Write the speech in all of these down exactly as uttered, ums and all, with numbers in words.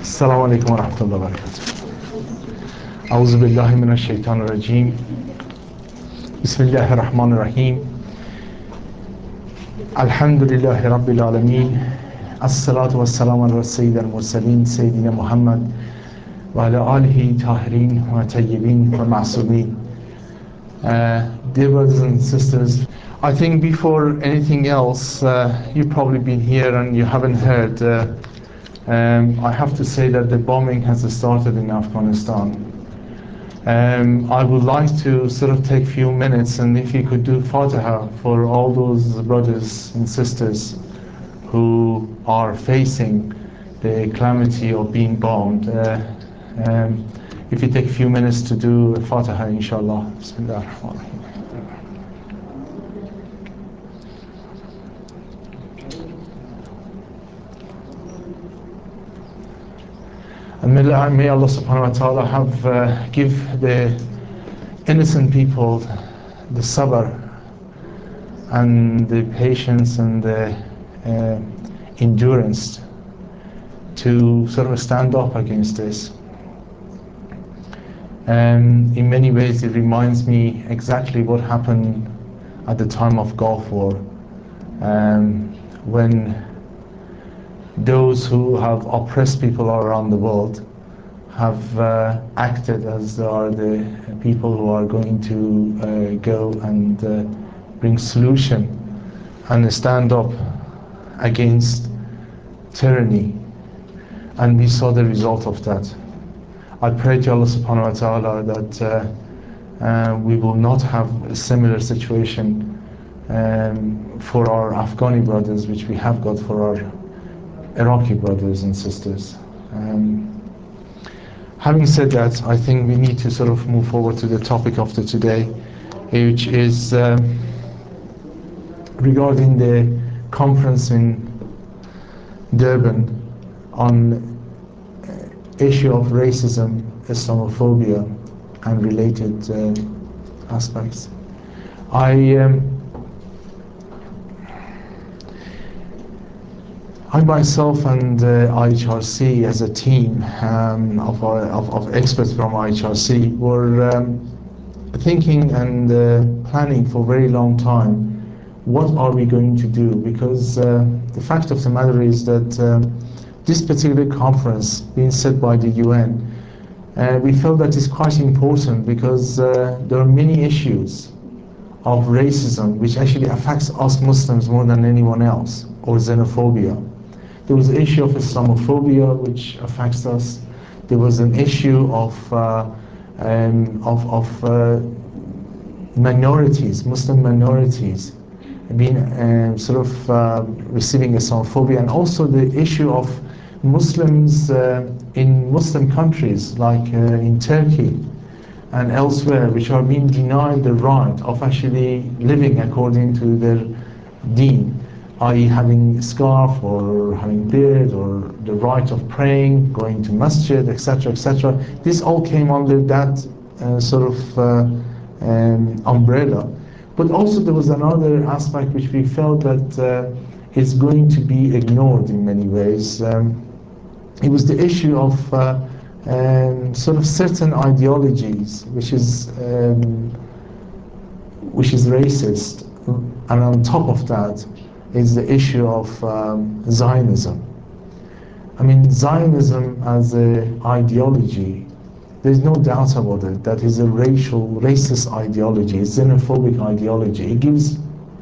السلام عليكم ورحمة الله وبركاته. أعوذ بالله من الشيطان الرجيم. بسم الله الرحمن الرحيم. الحمد لله رب العالمين. الصلاة والسلام على سيد المرسلين سيدنا محمد وعلى آله طاهرين وطيبين ومعصومين. Uh, dear brothers and sisters, I think before anything else, uh, you've probably been here and you haven't heard. Uh, um, I have to say that the bombing has started in Afghanistan. Um, I would like to sort of take a few minutes, and if you could do Fatiha for all those brothers and sisters who are facing the calamity of being bombed. Uh, um, if you take a few minutes to do Fatiha, inshallah. Bismillah ar-Rahman ar-Rahim. And may, may Allah subhanahu wa ta'ala have uh, give the innocent people the sabr and the patience and the uh, endurance to sort of stand up against this. And in many ways it reminds me exactly what happened at the time of Gulf War, um, when those who have oppressed people around the world have uh, acted as they are the people who are going to uh, go and uh, bring solution and stand up against tyranny. And we saw the result of that. I pray to Allah subhanahu wa ta'ala that uh, uh, we will not have a similar situation um, for our Afghani brothers, which we have got for our Iraqi brothers and sisters. Um, having said that, I think we need to sort of move forward to the topic of the today, which is um, regarding the conference in Durban on issue of racism, Islamophobia, and related uh, aspects. I um, I myself and uh, I H R C as a team um, of, our, of, of experts from I H R C were um, thinking and uh, planning for a very long time, what are we going to do? Because uh, the fact of the matter is that um, this particular conference being set by the U N, uh, we felt that it's quite important because uh, there are many issues of racism which actually affects us Muslims more than anyone else, or xenophobia. There was the issue of Islamophobia which affects us. There was an issue of uh, um, of, of uh, minorities, Muslim minorities, being uh, sort of uh, receiving Islamophobia, and also the issue of Muslims uh, in Muslim countries like uh, in Turkey and elsewhere, which are being denied the right of actually living according to their deen, that is having scarf or having beard, or the right of praying, going to masjid, et cetera, et cetera. This all came under that uh, sort of uh, um, umbrella. But also there was another aspect which we felt that uh, is going to be ignored in many ways. Um, it was the issue of uh, um, sort of certain ideologies, which is um, which is racist, and on top of that is the issue of um, Zionism. I mean, Zionism as an ideology, there's no doubt about it, that is a racial, racist ideology, a xenophobic ideology. It gives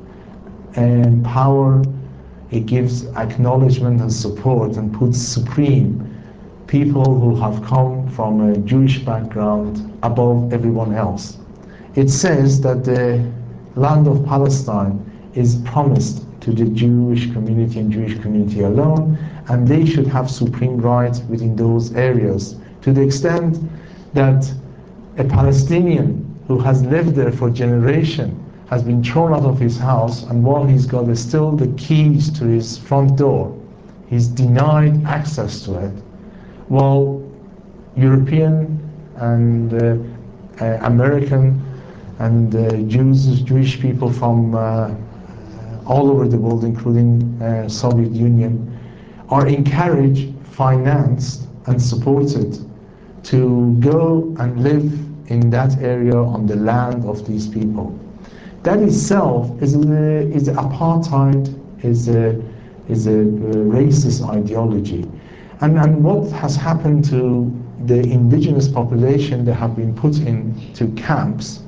um, power, it gives acknowledgement and support, and puts supreme people who have come from a Jewish background above everyone else. It says that the land of Palestine is promised to the Jewish community and Jewish community alone, and they should have supreme rights within those areas, to the extent that a Palestinian who has lived there for generations has been thrown out of his house, and while he's got still the keys to his front door, he's denied access to it, while European and uh, uh, American and uh, Jews, Jewish people from uh, all over the world, including uh, Soviet Union, are encouraged, financed, and supported to go and live in that area on the land of these people. That itself is a, is apartheid, is a, is a racist ideology. And, and what has happened to the indigenous population that have been put into camps,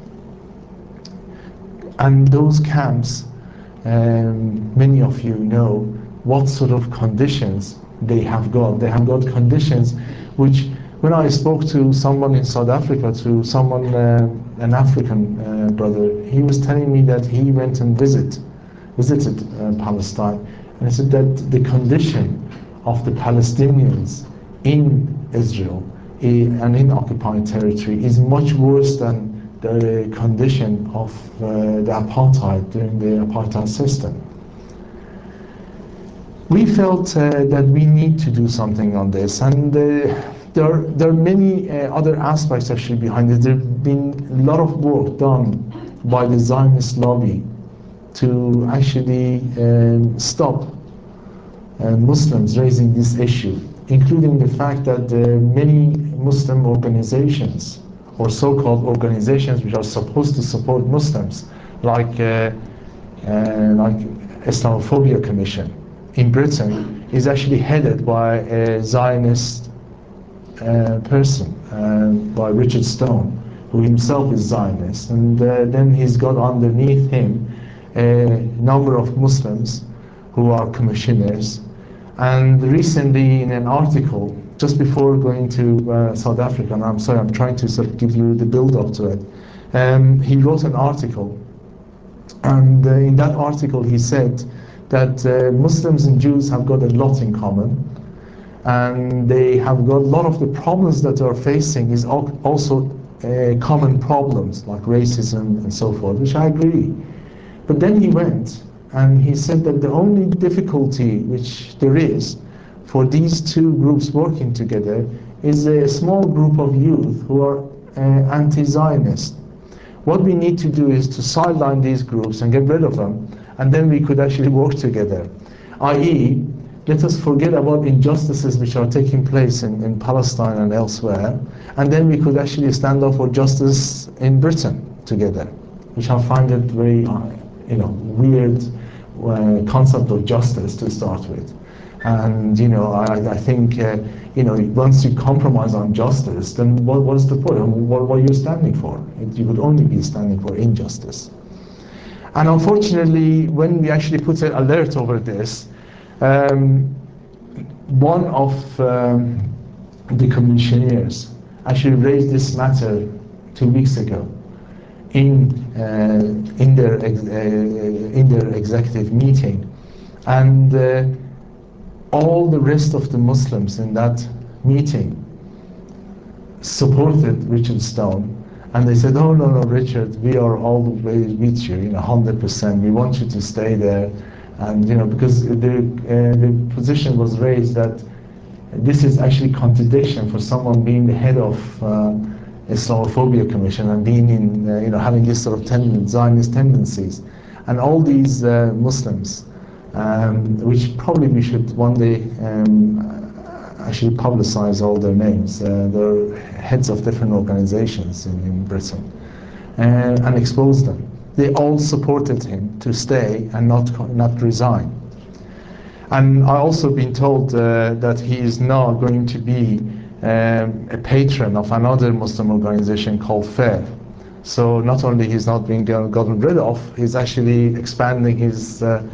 and those camps, um, many of you know what sort of conditions they have got. They have got conditions which, when I spoke to someone in South Africa, to someone, uh, an African uh, brother, he was telling me that he went and visit, visited uh, Palestine, and he said that the condition of the Palestinians in Israel and in occupied territory is much worse than the condition of uh, the apartheid during the apartheid system. We felt uh, that we need to do something on this, and uh, there, are, there are many uh, other aspects actually behind it. There have been a lot of work done by the Zionist lobby to actually um, stop uh, Muslims raising this issue, including the fact that uh, many Muslim organizations, or so-called organizations which are supposed to support Muslims, like uh, uh, like Islamophobia Commission in Britain, is actually headed by a Zionist uh, person, uh, by Richard Stone, who himself is Zionist, and uh, then he's got underneath him a number of Muslims who are commissioners. And recently, in an article, just before going to uh, South Africa, and I'm sorry, I'm trying to sort of give you the build-up to it, um, he wrote an article, and uh, in that article he said that uh, Muslims and Jews have got a lot in common, and they have got a lot of the problems that they are facing is also uh, common problems, like racism and so forth, which I agree. But then he went and he said that the only difficulty which there is for these two groups working together is a small group of youth who are uh, anti-Zionist. What we need to do is to sideline these groups and get rid of them, and then we could actually work together. that is, let us forget about injustices which are taking place in, in Palestine and elsewhere, and then we could actually stand up for justice in Britain together, which I find it very uh, you know, weird uh, concept of justice to start with. And you know, I, I think uh, you know, once you compromise on justice, then what, what is the point? What, what are you standing for? It, you would only be standing for injustice. And unfortunately, when we actually put an alert over this, um, one of um, the commissioners actually raised this matter two weeks ago in uh, in their ex uh, in their executive meeting, and uh, all the rest of the Muslims in that meeting supported Richard Stone, and they said, "Oh no, no, Richard, we are all the way with you, you know, one hundred percent. We want you to stay there." And you know, because the uh, the position was raised that this is actually contradiction for someone being the head of uh, Islamophobia Commission and being in, uh, you know, having this sort of ten Zionist tendencies, and all these uh, Muslims, um, which probably we should one day um, actually publicize all their names. Uh, they're heads of different organizations in, in Britain, uh, and expose them. They all supported him to stay and not not resign. And I also been told uh, that he is now going to be um, a patron of another Muslim organization called FAIR. So not only he's not being gotten rid of, he's actually expanding his uh,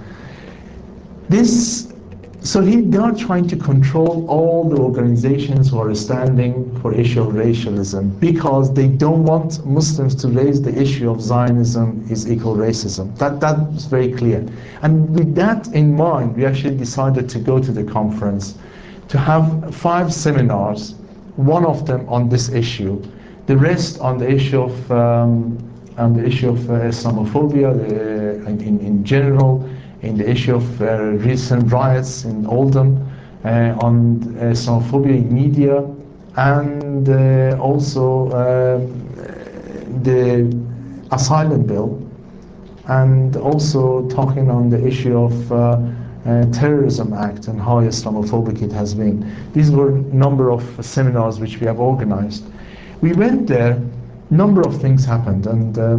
this. So he, they are trying to control all the organizations who are standing for issue of racialism, because they don't want Muslims to raise the issue of Zionism is equal racism. That that's very clear. And with that in mind, we actually decided to go to the conference to have five seminars, one of them on this issue, the rest on the issue of um, on the issue of uh, Islamophobia uh, in, in general, in the issue of uh, recent riots in Oldham, uh, on Islamophobia in media, and uh, also uh, the asylum bill, and also talking on the issue of uh, uh, Terrorism Act and how Islamophobic it has been. These were a number of seminars which we have organized. We went there, number of things happened, and uh,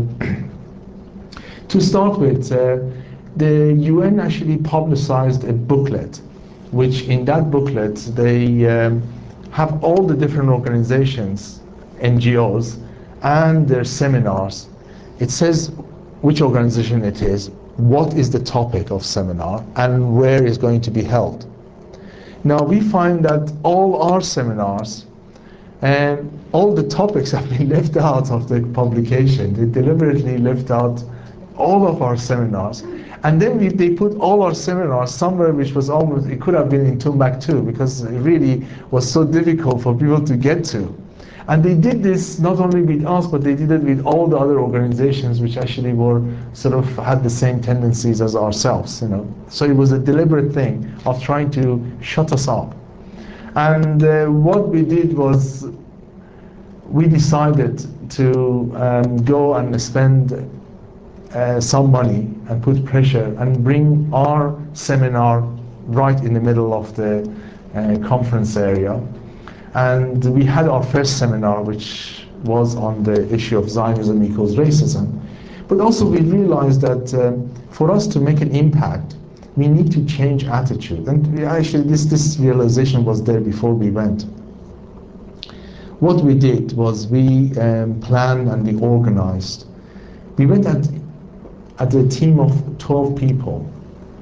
to start with, uh, the U N actually publicized a booklet, which in that booklet they um, have all the different organizations, N G Os, and their seminars. It says which organization it is, what is the topic of seminar, and where is going to be held. Now we find that all our seminars and all the topics have been left out of the publication. They deliberately left out all of our seminars. And then we, they put all our seminars somewhere which was almost, it could have been in Timbuktu, because it really was so difficult for people to get to. And they did this not only with us, but they did it with all the other organizations which actually were sort of had the same tendencies as ourselves, you know. So it was a deliberate thing of trying to shut us up. And uh, what we did was we decided to um, go and spend uh, some money and put pressure and bring our seminar right in the middle of the uh, conference area. And we had our first seminar, which was on the issue of Zionism equals racism. But also we realized that um, for us to make an impact, we need to change attitude. And we actually, this, this realization was there before we went. What we did was we um, planned and we organized. We went at, at a team of twelve people.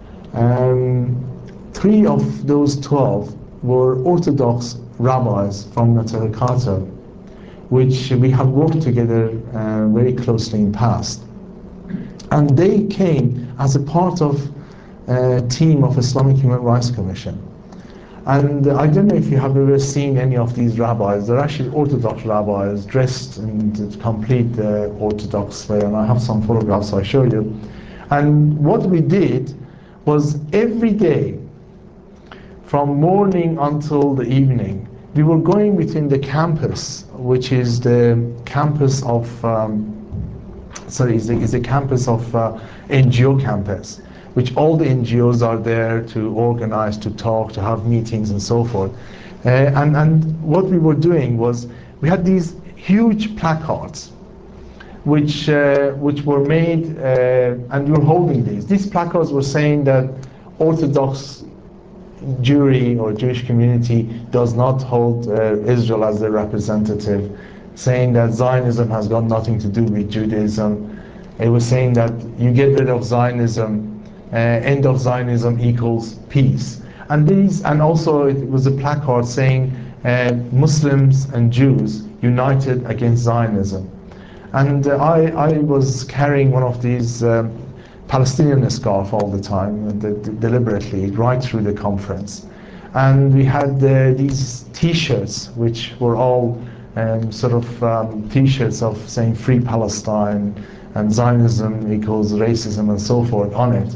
Um, three of those twelve were Orthodox rabbis from Neturei Karta, which we have worked together uh, very closely in the past. And they came as a part of a team of Islamic Human Rights Commission. And I don't know if you have ever seen any of these rabbis. They're actually Orthodox rabbis dressed in the complete uh, Orthodox way, and I have some photographs I show you. And what we did was every day, from morning until the evening, we were going between the campus, which is the campus of, um, sorry, is the, is the campus of uh, N G O campus, which all the N G Os are there to organize, to talk, to have meetings and so forth. Uh, and, and what we were doing was, we had these huge placards, which, uh, which were made, uh, and we were holding these. These placards were saying that Orthodox Jewry or Jewish community does not hold uh, Israel as their representative, saying that Zionism has got nothing to do with Judaism. It was saying that you get rid of Zionism, uh, end of Zionism equals peace. And these, and also it was a placard saying uh, Muslims and Jews united against Zionism. And uh, I, I was carrying one of these um, Palestinian scarf all the time, de deliberately, right through the conference. And we had uh, these T-shirts, which were all um, sort of um, T-shirts of saying Free Palestine and Zionism equals racism and so forth on it.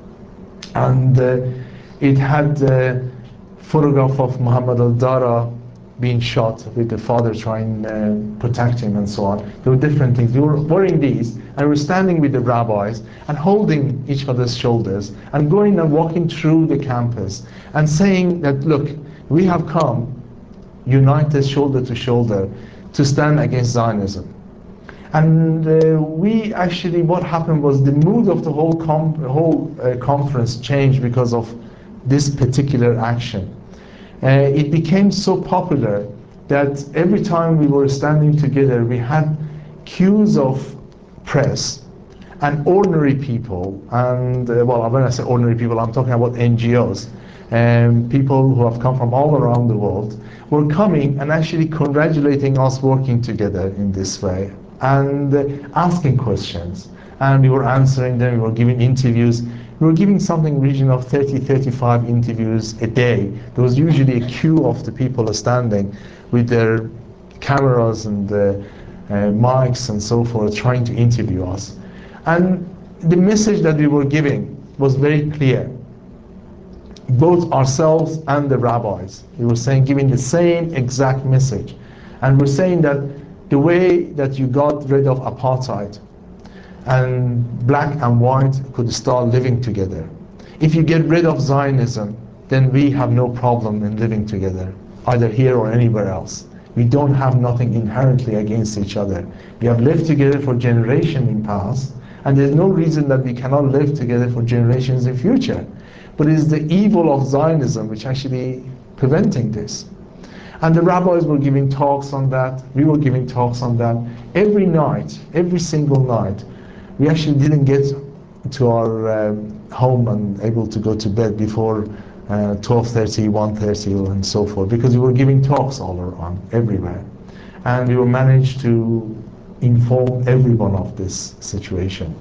And uh, it had a photograph of Muhammad al-Dara being shot with the father trying to uh, protect him and so on. There were different things. We were wearing these and we were standing with the rabbis and holding each other's shoulders and going and walking through the campus and saying that, look, we have come united shoulder to shoulder to stand against Zionism. And uh, we actually, what happened was the mood of the whole, com whole uh, conference changed because of this particular action. Uh, it became so popular that every time we were standing together, we had queues of press and ordinary people, and uh, well, when I say ordinary people, I'm talking about N G Os, and people who have come from all around the world, were coming and actually congratulating us working together in this way, and uh, asking questions. And we were answering them, we were giving interviews. We were giving something in the region of thirty, thirty-five interviews a day. There was usually a queue of the people standing with their cameras and uh, uh, mics and so forth, trying to interview us. And the message that we were giving was very clear. Both ourselves and the rabbis, we were saying, giving the same exact message. And we're saying that the way that you got rid of apartheid, and black and white could start living together. if you get rid of Zionism, then we have no problem in living together, either here or anywhere else. We don't have nothing inherently against each other. We have lived together for generations in past, and there's no reason that we cannot live together for generations in future. But it is the evil of Zionism which actually preventing this. And the rabbis were giving talks on that. We were giving talks on that. Every night, every single night, we actually didn't get to our uh, home and able to go to bed before uh, twelve thirty, one thirty, and so forth, because we were giving talks all around, everywhere. And we were managed to inform everyone of this situation.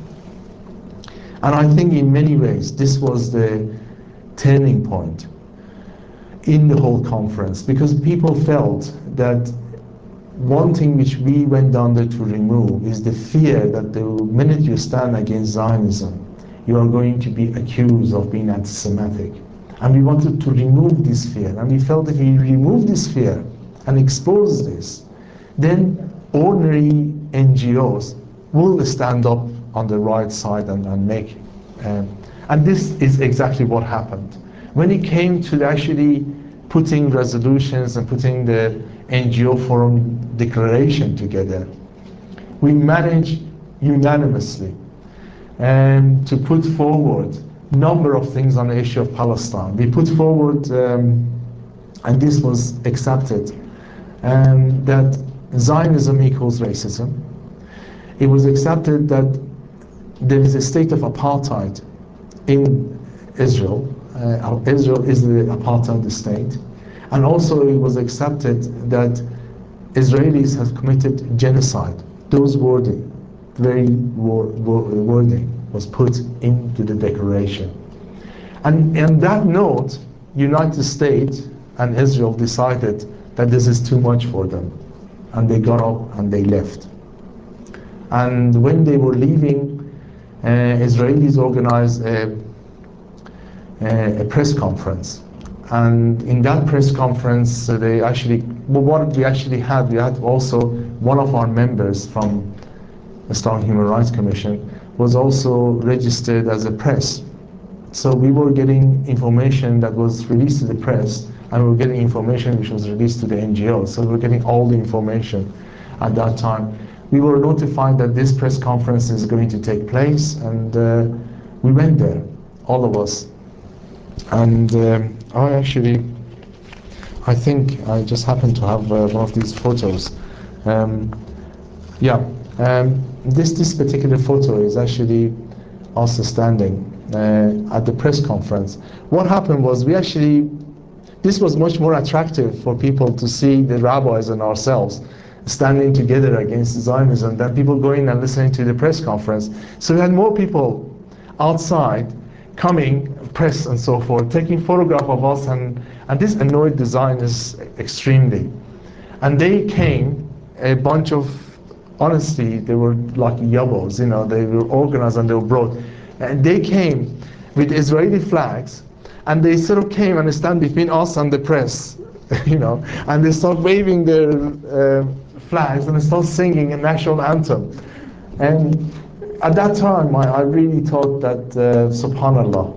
And I think in many ways, this was the turning point in the whole conference, because people felt that one thing which we went down there to remove is the fear that the minute you stand against Zionism, you are going to be accused of being anti-Semitic. And we wanted to remove this fear. And we felt if we remove this fear and expose this, then ordinary N G Os will stand up on the right side and, and make. Um, and this is exactly what happened. When it came to actually putting resolutions and putting the N G O Forum declaration together, we managed unanimously um, to put forward a number of things on the issue of Palestine. We put forward, um, and this was accepted, um, that Zionism equals racism. It was accepted that there is a state of apartheid in Israel. Uh, Israel is the apartheid state. And also it was accepted that Israelis have committed genocide. Those wording, very wording was put into the declaration. And on that note, United States and Israel decided that this is too much for them. And they got up and they left. And when they were leaving, uh, Israelis organized a, a, a press conference. And in that press conference, uh, they actually, well, what we actually had, we had also one of our members from the Islamic Human Rights Commission was also registered as a press. So we were getting information that was released to the press, and we were getting information which was released to the N G Os. So we were getting all the information at that time. We were notified that this press conference is going to take place, and uh, we went there, all of us. And um, I actually, I think I just happen to have uh, one of these photos. Um, yeah, um, this this particular photo is actually also standing uh, at the press conference. What happened was we actually, this was much more attractive for people to see the rabbis and ourselves standing together against Zionism than people going and listening to the press conference. So we had more people outside coming, press and so forth, taking photograph of us, and, and this annoyed the Zionists extremely. And they came, a bunch of, honestly, they were like yabos, you know, they were organized and they were brought. And they came with Israeli flags, and they sort of came and stand between us and the press, you know, and they start waving their uh, flags and they start singing a national anthem. And at that time, I, I really thought that, uh, subhanallah,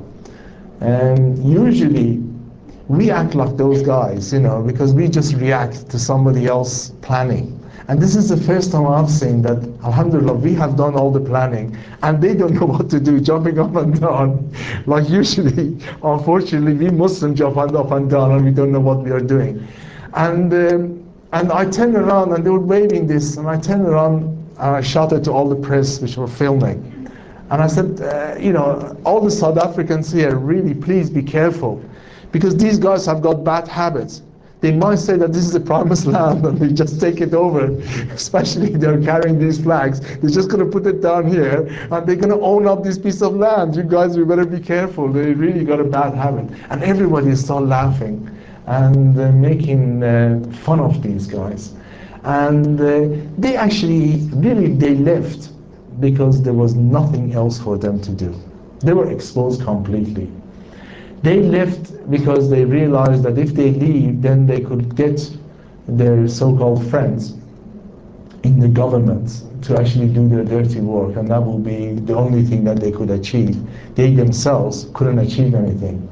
and usually we act like those guys, you know, because we just react to somebody else planning. And this is the first time I've seen that, alhamdulillah, we have done all the planning and they don't know what to do, jumping up and down. Like usually, unfortunately, we Muslims jump up and down and we don't know what we are doing. And, um, and I turned around and they were waving this, and I turned around and I shouted to all the press which were filming. And I said, uh, you know, all the South Africans here, really, please be careful, because these guys have got bad habits. They might say that this is the promised land and we just take it over, especially if they're carrying these flags. They're just going to put it down here and they're going to own up this piece of land. You guys, we better be careful. They really got a bad habit. And everybody started laughing and uh, making uh, fun of these guys. And uh, they actually, really, they left because there was nothing else for them to do. They were exposed completely. They left because they realized that if they leave, then they could get their so-called friends in the government to actually do their dirty work, and that will be the only thing that they could achieve. They themselves couldn't achieve anything.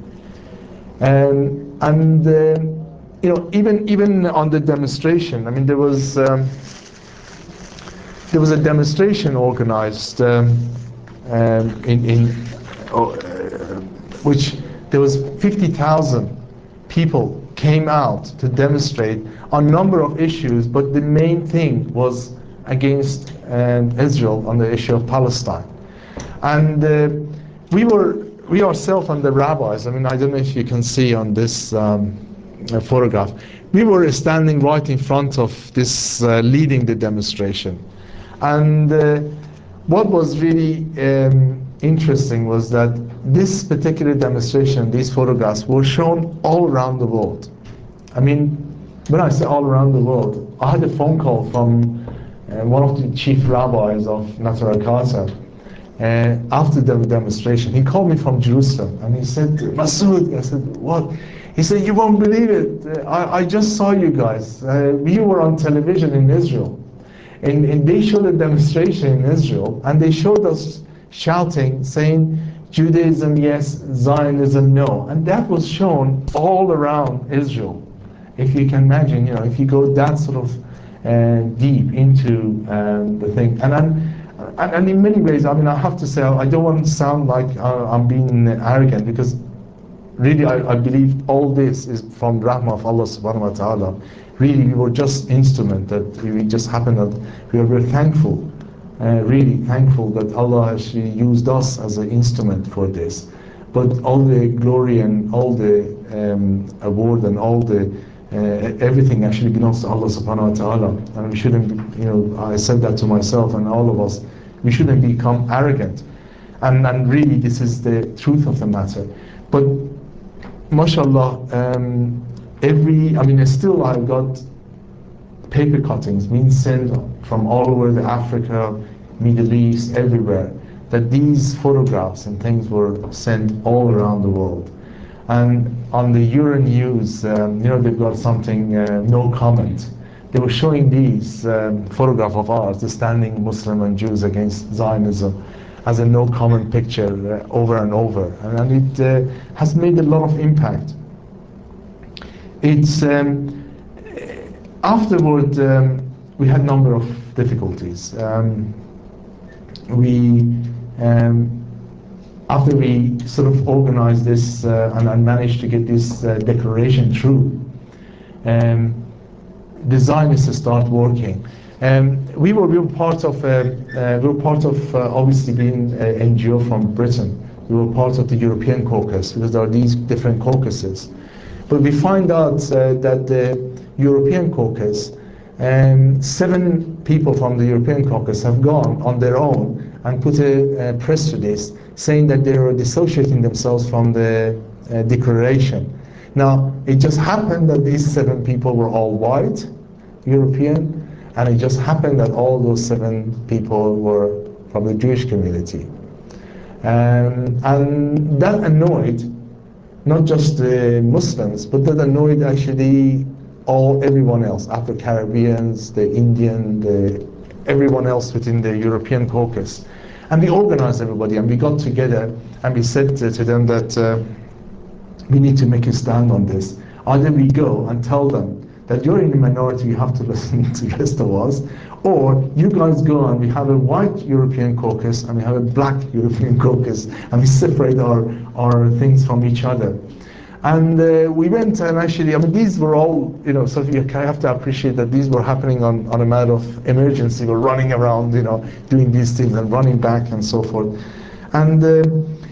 Um, and uh, you know, even even on the demonstration, I mean, there was um, there was a demonstration organized um, um, in in uh, which there was fifty thousand people came out to demonstrate on a number of issues, but the main thing was against um, Israel on the issue of Palestine. And uh, we were, we ourselves and the rabbis, I mean, I don't know if you can see on this um, uh, photograph, we were standing right in front of this, uh, leading the demonstration. And uh, what was really um, interesting was that this particular demonstration, these photographs, were shown all around the world. I mean, when I say all around the world, I had a phone call from uh, one of the chief rabbis of Nasser al-Qasr uh, after the demonstration. He called me from Jerusalem and he said, Masood, I said, what? He said, you won't believe it. Uh, I, I just saw you guys. Uh, you were on television in Israel. And, and they showed a demonstration in Israel, and they showed us shouting, saying, Judaism yes, Zionism no. And that was shown all around Israel. If you can imagine, you know, if you go that sort of uh, deep into um, the thing. And, I'm, and, and in many ways, I mean, I have to say, I don't want to sound like uh, I'm being arrogant, because really, I, I believe all this is from the rahmah of Allah subhanahu wa ta'ala. Really, we were just instrument that we just happened that we are very thankful, uh, really thankful that Allah actually used us as an instrument for this. But all the glory and all the um, award and all the uh, everything actually belongs to Allah subhanahu wa ta'ala. And we shouldn't, you know, I said that to myself and all of us, we shouldn't become arrogant. And, and really, this is the truth of the matter. But mashallah, um, every, I mean, still I've got paper cuttings being sent from all over the Africa, Middle East, everywhere, that these photographs and things were sent all around the world. And on the Euronews, um, you know, they've got something, uh, no comment. They were showing these um, photograph of ours, the standing Muslim and Jews against Zionism, as a no comment picture uh, over and over. And, and it uh, has made a lot of impact. It's, um, afterward, um, we had a number of difficulties. Um, we, um, after we sort of organized this uh, and, and managed to get this uh, declaration through, um, the Zionists start working. Um, we were we were part of uh, uh, we were part of uh, obviously being an N G O from Britain. We were part of the European caucus, because there are these different caucuses. But we find out uh, that the European caucus, um, seven people from the European caucus have gone on their own and put a, a press release saying that they are dissociating themselves from the uh, declaration. Now, it just happened that these seven people were all white, European, and it just happened that all those seven people were from the Jewish community. Um, and that annoyed not just the Muslims, but that annoyed actually all everyone else, Afro-Caribbeans, the Indian, the, everyone else within the European caucus. And we organized everybody, and we got together, and we said to, to them that uh, we need to make a stand on this. Either we go and tell them that you're in the minority, you have to listen to the rest of us, or you guys go and we have a white European caucus and we have a black European caucus, and we separate our, our things from each other. And uh, we went and actually, I mean, these were all, you know, so you have to appreciate that these were happening on, on a matter of emergency. We're running around, you know, doing these things and running back and so forth. And uh,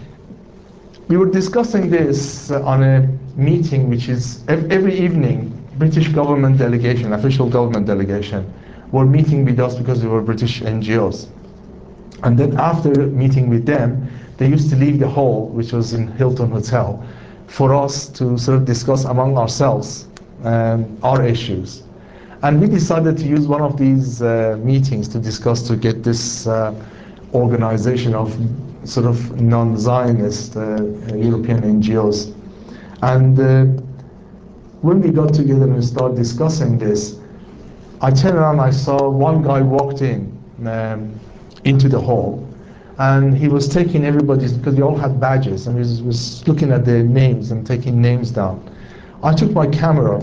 we were discussing this uh, on a meeting, which is every evening, British government delegation, official government delegation, were meeting with us because we were British N G Os. And then after meeting with them, they used to leave the hall, which was in Hilton Hotel, for us to sort of discuss among ourselves um, our issues. And we decided to use one of these uh, meetings to discuss, to get this uh, organization of sort of non-Zionist uh, European N G Os. And uh, when we got together and started discussing this, I turned around, I saw one guy walked in um, into the hall, and he was taking everybody's, because they all had badges, and he was, was looking at their names and taking names down. I took my camera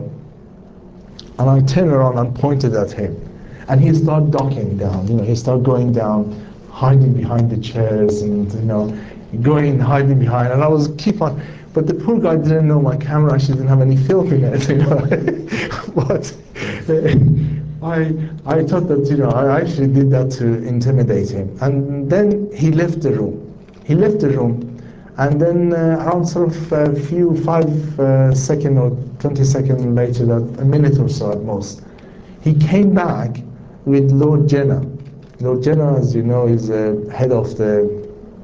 and I turned around and pointed at him, and he started ducking down. You know, he started going down, hiding behind the chairs, and you know, going hiding behind. And I was keep on, but the poor guy didn't know my camera actually didn't have any film in it. You know, but uh, I I thought that you know I actually did that to intimidate him. And then he left the room. He left the room. And then uh, around sort of a few, five uh, second or twenty seconds later, that a minute or so at most, he came back with Lord Jenner. Lord Jenner, as you know, is the uh, head of the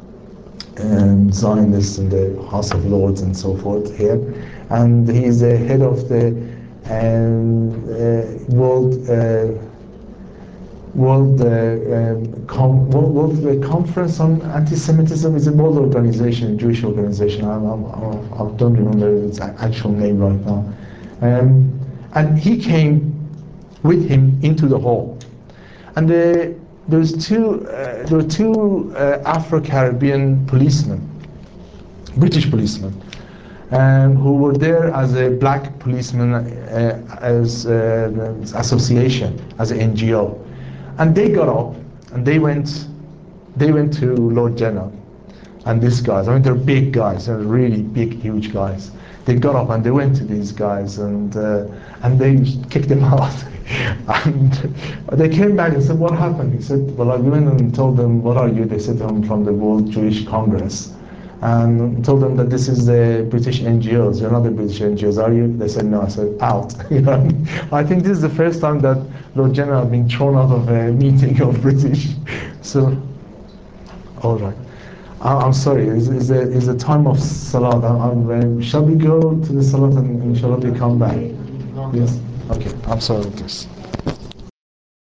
um, Zionists in the House of Lords and so forth here. And he's the head of the um, uh, World uh, World, uh, um, com World, World uh, Conference on Anti-Semitism. Is a world organization, Jewish organization. I, I, I don't remember its actual name right now. Um, and he came with him into the hall. And uh, there was two, uh, there were two uh, Afro-Caribbean policemen, British policemen, um, who were there as a black policeman uh, as uh, association, as an N G O. And they got up and they went, they went to Lord Jenner and these guys. I mean, they're big guys. They're really big, huge guys. They got up and they went to these guys and uh, and they kicked them out. And they came back and said, "What happened?" He said, "Well, I went and told them, what are you?" They said, "I'm from the World Jewish Congress." And told them that this is the British N G Os. You're not the British N G Os, are you? They said no. I said, out. You know? I think this is the first time that Lord Jenner has been thrown out of a meeting of British. So, all right. I'm sorry. Is is the is the time of Salat? I'm, I'm, uh, shall we go to the Salat and, and shall we come back? Yes. Okay. I'm sorry, please.